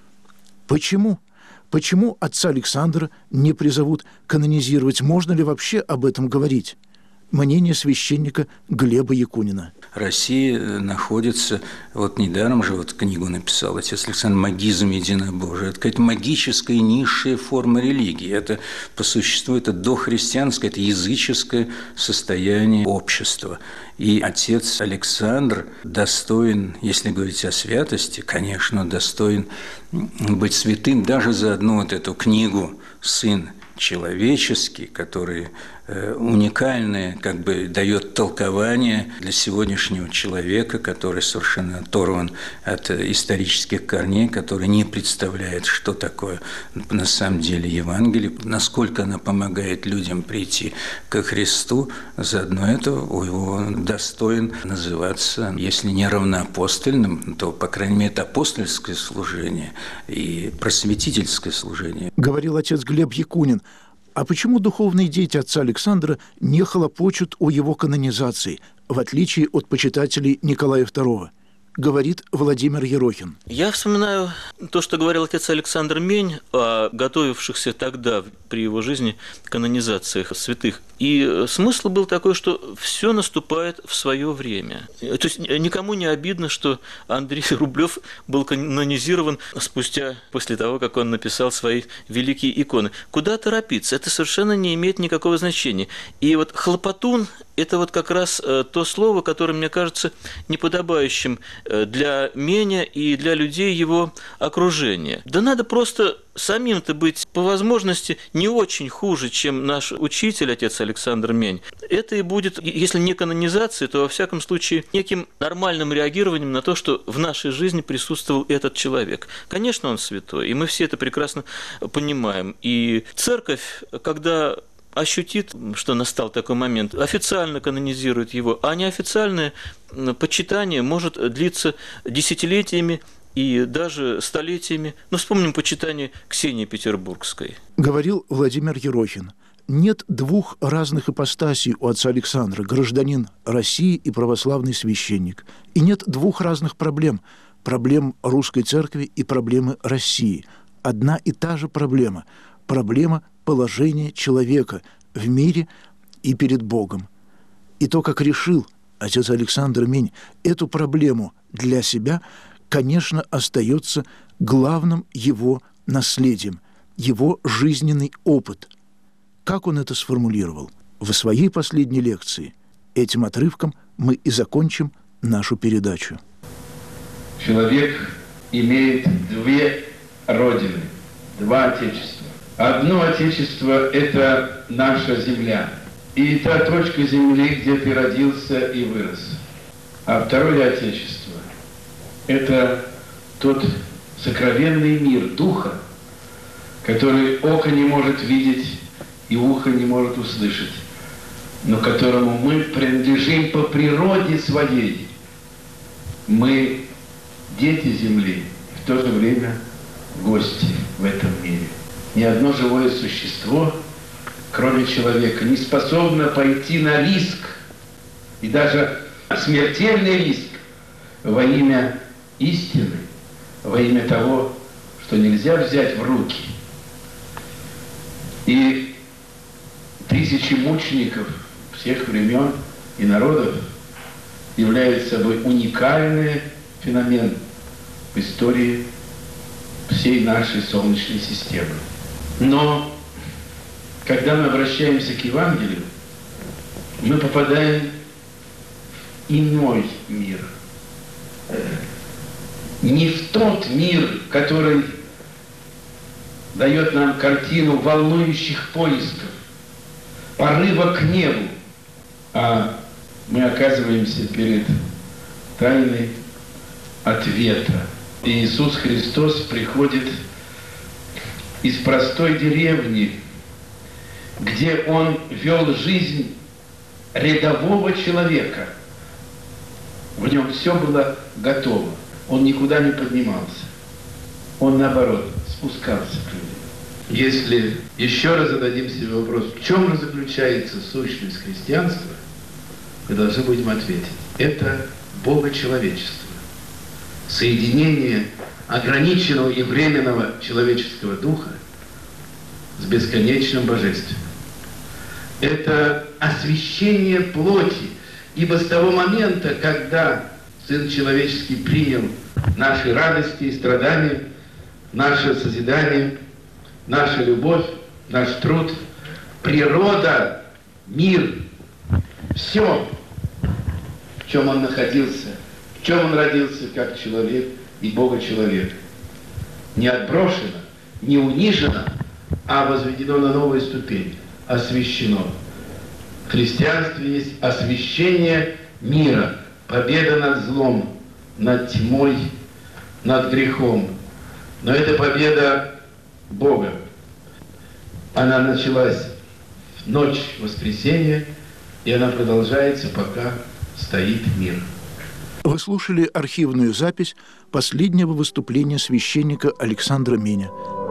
Почему? Почему отца Александра не призовут канонизировать? Можно ли вообще об этом говорить? Мнение священника Глеба Якунина. Россия находится, вот недаром же вот книгу написал отец Александр «Магизм единобожия». Это какая-то магическая низшая форма религии. Это по существу это дохристианское, это языческое состояние общества. И отец Александр достоин, если говорить о святости, конечно, достоин быть святым даже за одну вот эту книгу «Сын человеческий», который уникальное, как бы дает толкование для сегодняшнего человека, который совершенно оторван от исторических корней, который не представляет, что такое на самом деле Евангелие, насколько она помогает людям прийти ко Христу. Заодно это его достоин называться, если не равноапостольным, то, по крайней мере, это апостольское служение и просветительское служение. Говорил отец Глеб Якунин. А почему духовные дети отца Александра не хлопочут о его канонизации, в отличие от почитателей Николая II? Говорит Владимир Ерохин. Я вспоминаю то, что говорил отец Александр Мень о готовившихся тогда при его жизни канонизациях святых. И смысл был такой, что все наступает в свое время. То есть никому не обидно, что Андрей Рублев был канонизирован после того, как он написал свои великие иконы. Куда торопиться? Это совершенно не имеет никакого значения. И вот хлопотун – это вот как раз то слово, которое, мне кажется, неподобающим для Меня и для людей его окружения. Да надо просто самим-то быть по возможности не очень хуже, чем наш учитель, отец Александр Мень. Это и будет, если не канонизация, то во всяком случае неким нормальным реагированием на то, что в нашей жизни присутствовал этот человек. Конечно, он святой, и мы все это прекрасно понимаем. И церковь, когда ощутит, что настал такой момент, официально канонизирует его, а неофициальное почитание может длиться десятилетиями и даже столетиями. Но вспомним почитание Ксении Петербургской. Говорил Владимир Ерохин. Нет двух разных ипостасей у отца Александра – гражданин России и православный священник. И нет двух разных проблем – проблем русской церкви и проблемы России. Одна и та же проблема – проблема положения человека в мире и перед Богом. И то, как решил отец Александр Мень эту проблему для себя, конечно, остается главным его наследием, его жизненный опыт. Как он это сформулировал? В своей последней лекции этим отрывком мы и закончим нашу передачу. Человек имеет две родины, два отечества. Одно отечество – это наша земля, и та точка земли, где ты родился и вырос. А второе отечество – это тот сокровенный мир духа, который око не может видеть и ухо не может услышать, но которому мы принадлежим по природе своей. Мы дети земли, в то же время гости в этом мире. Ни одно живое существо, кроме человека, не способно пойти на риск, и даже смертельный риск, во имя истины, во имя того, что нельзя взять в руки. И тысячи мучеников всех времен и народов являют собой уникальный феномен в истории всей нашей Солнечной системы. Но когда мы обращаемся к Евангелию, мы попадаем в иной мир. Не в тот мир, который дает нам картину волнующих поисков, порыва к небу, а мы оказываемся перед тайной ответа. И Иисус Христос приходит из простой деревни, где Он вел жизнь рядового человека. В нем все было готово. Он никуда не поднимался. Он, наоборот, спускался к людям. Если еще раз зададим себе вопрос, в чем же заключается сущность христианства, мы должны будем ответить. Это богочеловечество. Соединение ограниченного и временного человеческого духа с бесконечным божественным. Это освящение плоти, ибо с того момента, когда Сын Человеческий принял наши радости и страдания, наше созидание, наша любовь, наш труд, природа, мир, все, в чем он находился, в чем он родился как человек и Бога-человек, не отброшено, не унижено, а возведено на новую ступень, освящено. В христианстве есть освящение мира, победа над злом, над тьмой, над грехом. Но это победа Бога. Она началась в ночь воскресенья, и она продолжается, пока стоит мир. Вы слушали архивную запись последнего выступления священника Александра Меня.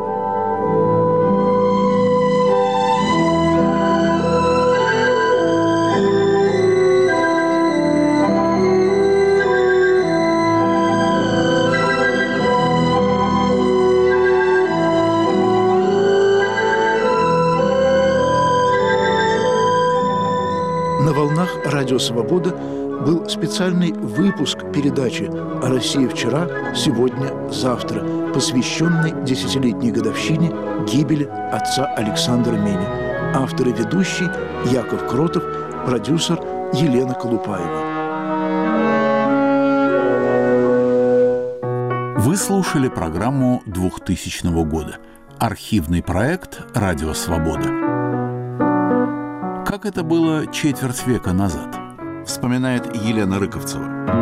На волнах «Радио Свобода» был специальный выпуск передачи «О России вчера, сегодня, завтра», посвященный 10-летней годовщине гибели отца Александра Меня. Автор и ведущий Яков Кротов, продюсер Елена Колупаева. Вы слушали программу 2000 года. Архивный проект «Радио Свобода». Как это было четверть века назад, вспоминает Елена Рыковцева.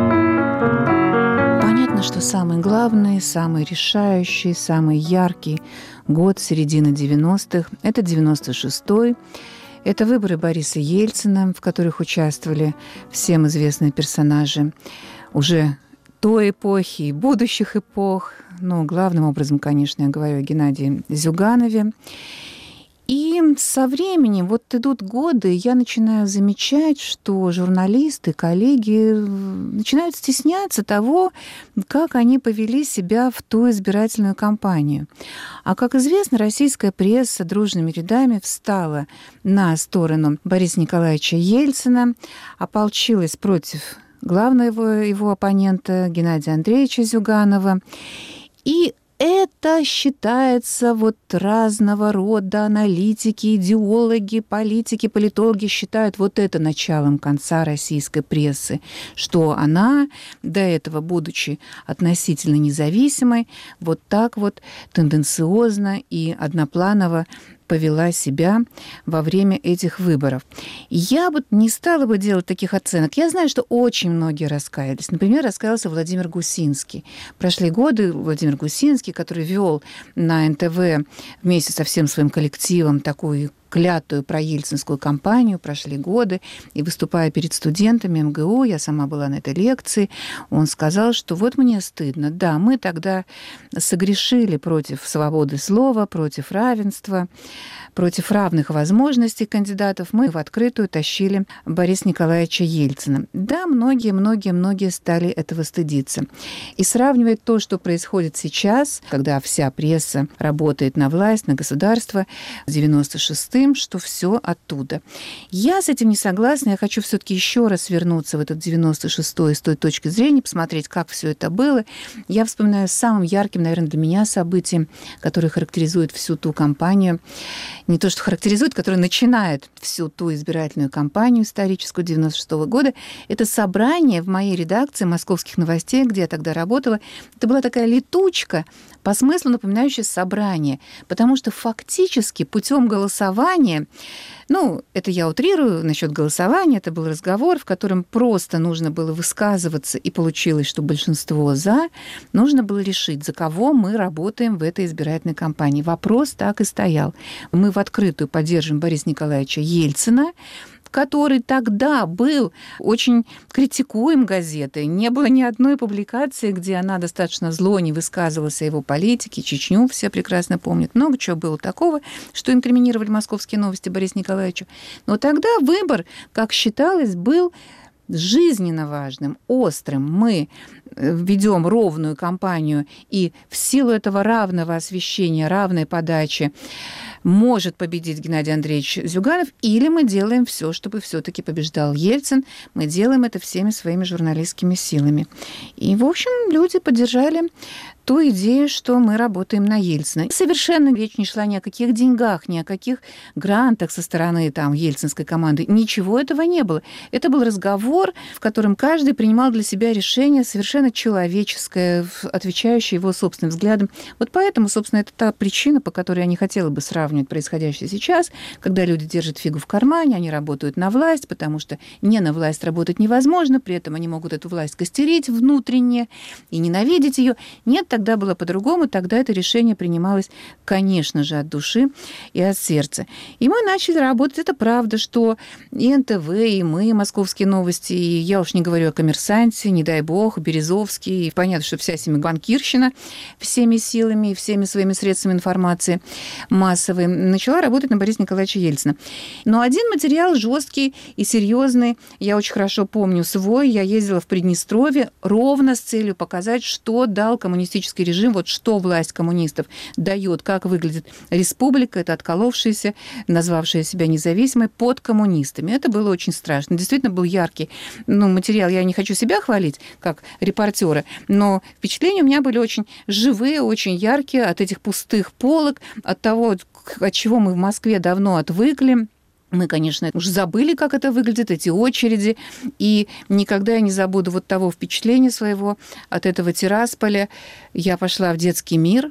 Понятно, что самый главный, самый решающий, самый яркий год середины 90-х – это 96-й. Это выборы Бориса Ельцина, в которых участвовали всем известные персонажи уже той эпохи и будущих эпох. Но главным образом, конечно, я говорю о Геннадии Зюганове. И со временем, вот идут годы, я начинаю замечать, что журналисты, коллеги начинают стесняться того, как они повели себя в ту избирательную кампанию. А, как известно, российская пресса дружными рядами встала на сторону Бориса Николаевича Ельцина, ополчилась против главного его оппонента Геннадия Андреевича Зюганова. И это считается вот разного рода аналитики, идеологи, политики, политологи считают вот это началом конца российской прессы, что она, до этого, будучи относительно независимой, вот так вот тенденциозно и однопланово повела себя во время этих выборов. Я бы не стала бы делать таких оценок. Я знаю, что очень многие раскаялись. Например, раскаялся Владимир Гусинский. Прошли годы, Владимир Гусинский, который вел на НТВ вместе со всем своим коллективом такую клятую проельцинскую кампанию, прошли годы, и выступая перед студентами МГУ, я сама была на этой лекции, он сказал, что вот мне стыдно. Да, мы тогда согрешили против свободы слова, против равенства, против равных возможностей кандидатов. Мы в открытую тащили Бориса Николаевича Ельцина. Да, многие стали этого стыдиться. И сравнивать то, что происходит сейчас, когда вся пресса работает на власть, на государство, с 96-м, что все оттуда. Я с этим не согласна. Я хочу все-таки еще раз вернуться в этот 96-й с той точки зрения, посмотреть, как все это было. Я вспоминаю самым ярким, наверное, для меня событием, которое характеризует всю ту кампанию. Не то, что характеризует, которое начинает всю ту избирательную кампанию историческую 96-го года. Это собрание в моей редакции «Московских новостей», где я тогда работала. Это была такая летучка, по смыслу напоминающая собрание, потому что фактически путем голосования, это я утрирую насчет голосования, это был разговор, в котором просто нужно было высказываться, и получилось, что большинство «за», нужно было решить, за кого мы работаем в этой избирательной кампании. Вопрос так и стоял. Мы в открытую поддержим Бориса Николаевича Ельцина, который тогда был очень критикуем газетой. Не было ни одной публикации, где она достаточно зло не высказывалась о его политике. Чечню все прекрасно помнят. Много чего было такого, что инкриминировали «Московские новости» Борису Николаевичу. Но тогда выбор, как считалось, был жизненно важным, острым. Мы ведем ровную кампанию, и в силу этого равного освещения, равной подачи может победить Геннадий Андреевич Зюганов, или мы делаем все, чтобы все-таки побеждал Ельцин. Мы делаем это всеми своими журналистскими силами. И, в общем, люди поддержали ту идею, что мы работаем на Ельцина. Совершенно речь не шла ни о каких деньгах, ни о каких грантах со стороны там ельцинской команды. Ничего этого не было. Это был разговор, в котором каждый принимал для себя решение совершенно человеческое, отвечающее его собственным взглядам. Вот поэтому, собственно, это та причина, по которой я не хотела бы сравнивать происходящее сейчас, когда люди держат фигу в кармане, они работают на власть, потому что не на власть работать невозможно, при этом они могут эту власть костерить внутренне и ненавидеть ее. Нет, тогда было по-другому, тогда это решение принималось, конечно же, от души и от сердца. И мы начали работать. Это правда, что и НТВ, и мы, «Московские новости», и я уж не говорю о «Коммерсанте», не дай бог, Березовский, и понятно, что вся семья банкирщина всеми силами и всеми своими средствами информации массовой начала работать на Бориса Николаевича Ельцина. Но один материал жесткий и серьезный, я очень хорошо помню свой, я ездила в Приднестровье ровно с целью показать, что дал коммунистический режим, вот что власть коммунистов дает, как выглядит республика, это отколовшаяся, назвавшая себя независимой, под коммунистами. Это было очень страшно. Действительно был яркий материал. Я не хочу себя хвалить, как репортера, но впечатления у меня были очень живые, очень яркие от этих пустых полок, от того, от чего мы в Москве давно отвыкли. Мы, конечно, уже забыли, как это выглядит, эти очереди, и никогда я не забуду вот того впечатления своего от этого Тирасполя. Я пошла в детский мир,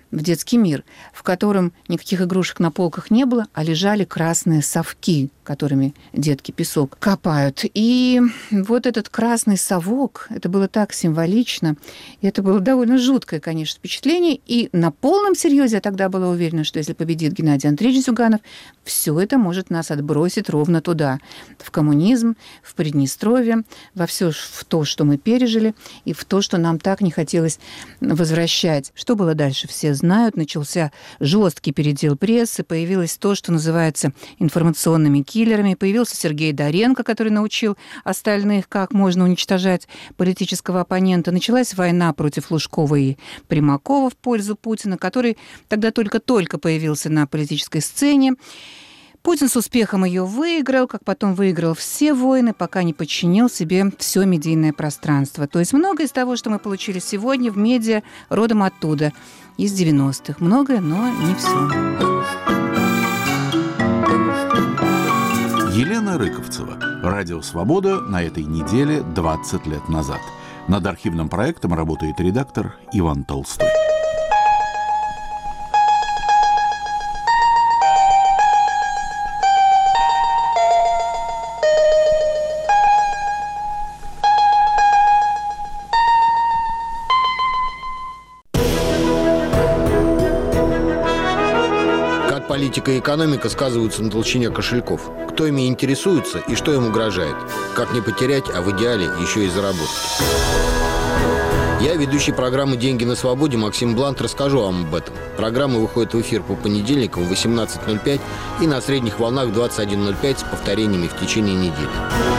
в котором никаких игрушек на полках не было, а лежали красные совки, которыми детки песок копают. И вот этот красный совок, это было так символично, и это было довольно жуткое, конечно, впечатление. И на полном серьезе я тогда была уверена, что если победит Геннадий Андреевич Зюганов, все это может нас отбросить ровно туда, в коммунизм, в Приднестровье, во все в то, что мы пережили, и в то, что нам так не хотелось возвращать. Что было дальше, все знают. Начался жесткий передел прессы, появилось то, что называется информационными киллерами. Появился Сергей Доренко, который научил остальных, как можно уничтожать политического оппонента. Началась война против Лужкова и Примакова в пользу Путина, который тогда только-только появился на политической сцене. Путин с успехом ее выиграл, как потом выиграл все войны, пока не подчинил себе все медийное пространство. То есть многое из того, что мы получили сегодня в медиа, родом оттуда, из 90-х. Многое, но не все. Елена Рыковцева. Радио «Свобода» на этой неделе 20 лет назад. Над архивным проектом работает редактор Иван Толстой. Политика и экономика сказываются на толщине кошельков. Кто ими интересуется и что им угрожает. Как не потерять, а в идеале еще и заработать. Я, ведущий программы «Деньги на свободе» Максим Блант, расскажу вам об этом. Программа выходит в эфир по понедельникам в 18:05 и на средних волнах 21:05 с повторениями в течение недели.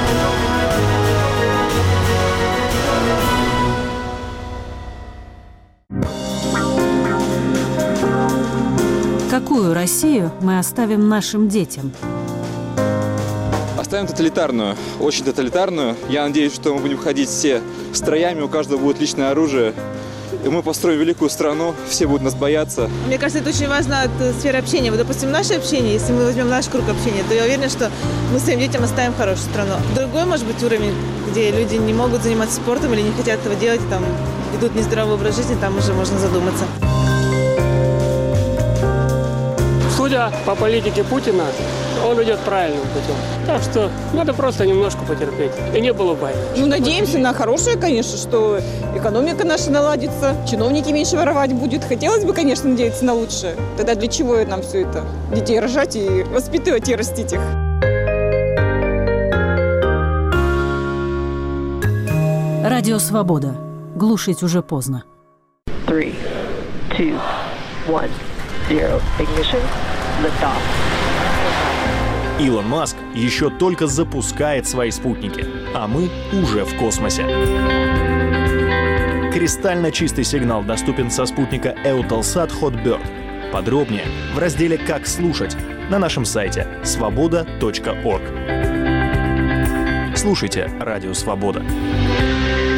Какую Россию мы оставим нашим детям? Оставим тоталитарную, очень тоталитарную. Я надеюсь, что мы будем ходить все строями, у каждого будет личное оружие. И мы построим великую страну, все будут нас бояться. Мне кажется, это очень важно от сферы общения. Вот, допустим, наше общение, если мы возьмем наш круг общения, то я уверена, что мы своим детям оставим хорошую страну. Другой, может быть, уровень, где люди не могут заниматься спортом или не хотят этого делать, там ведут нездоровый образ жизни, там уже можно задуматься. Судя по политике Путина, он идет правильным путем. Так что надо просто немножко потерпеть. И не было войны. Ну, надеемся на хорошее, конечно, что экономика наша наладится, чиновники меньше воровать будут. Хотелось бы, конечно, надеяться на лучшее. Тогда для чего нам все это? Детей рожать и воспитывать и растить их. Радио «Свобода». Глушить уже поздно. 3, 2, 1, 0. Ignition. Liftoff. Илон Маск еще только запускает свои спутники, а мы уже в космосе. Кристально чистый сигнал доступен со спутника Eutelsat Hotbird. Подробнее в разделе «Как слушать» на нашем сайте svoboda.org. Слушайте «Радио Свобода».